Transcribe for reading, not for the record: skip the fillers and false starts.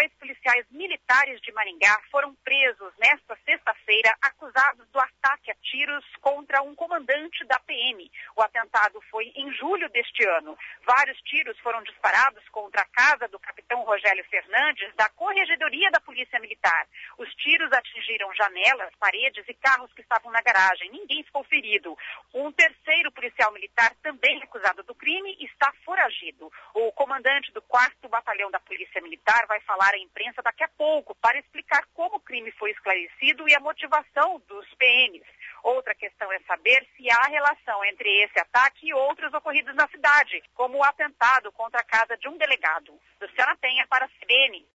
2 policiais militares de Maringá foram presos nesta sexta-feira, acusados do ataque a tiros contra um comandante da PM. O atentado foi em julho deste ano. Vários tiros foram disparados contra a casa do capitão Rogério Fernandes, da Corregedoria da Polícia Militar. Os tiros atingiram janelas, paredes e carros que estavam na garagem. Ninguém ficou ferido. Um terceiro policial militar, também acusado do crime, está foragido. O comandante do 4º Batalhão da Polícia Militar vai falar à imprensa daqui a pouco para explicar como o crime foi esclarecido e a motivação dos PMs. Outra questão é saber se há relação entre esse ataque e outros ocorridos na cidade, como o atentado contra a casa de um delegado. Luciana Penha para a CBN.